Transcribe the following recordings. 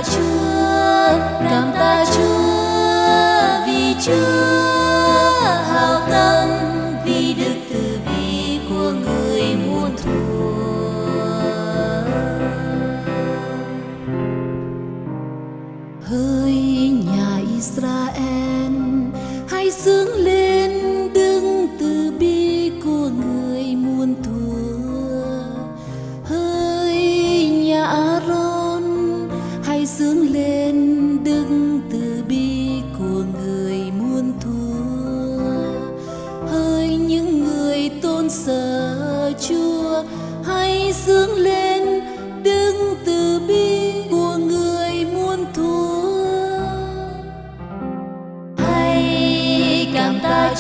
cảm tạ Chúa vì Chúa hảo tâm, vì đức từ bi của người muôn thuở. Hỡi nhà Israel, hãy dựng lên đức từ bi của người muôn thuở. Hỡi nhà Aaron, hãy dựng lên đức từ bi của người muôn thuở. Hỡi những người tôn sợ Chúa, hãy dựng lên đức từ bi của người muôn thuở. Hãy cảm tạ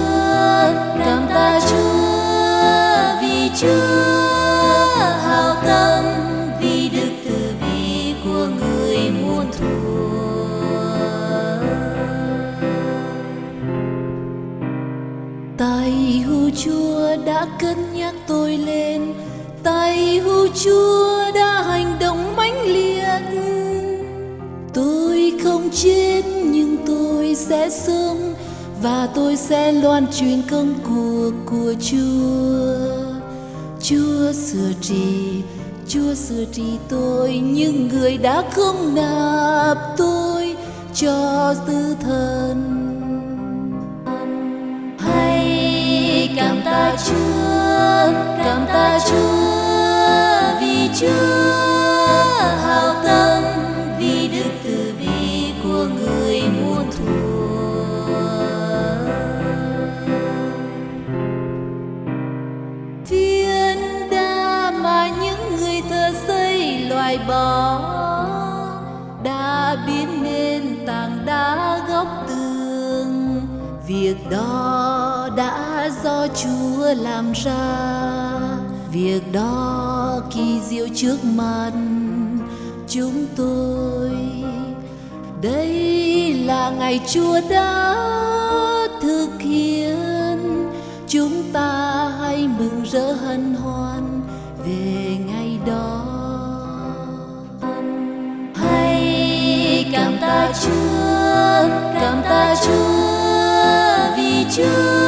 Chúa vì Chúa hảo tâm, vì đức từ bi của người muôn thuở. Tay hữu Chúa đã cân nhắc tôi lên, tay hữu Chúa đã hành động mãnh liệt. Tôi không chết nhưng tôi sẽ sống, và tôi sẽ loan truyền công cuộc của Chúa. Chúa sửa trị tôi, nhưng người đã không nạp tôi cho tư thần. Hãy cảm tạ Chúa vì Chúa hảo tâm, vì đức từ bi của người muôn thuở. Phiến đá mà những người thợ xây loại bỏ đã biến nên tảng đá góc tường. Việc đó đã do Chúa làm ra, việc đó kỳ diệu trước mặt chúng tôi. Đây là ngày Chúa đã thực hiện, chúng ta hãy mừng rỡ hân hoan về ngày đó. Hãy cảm tạ Chúa vì Chúa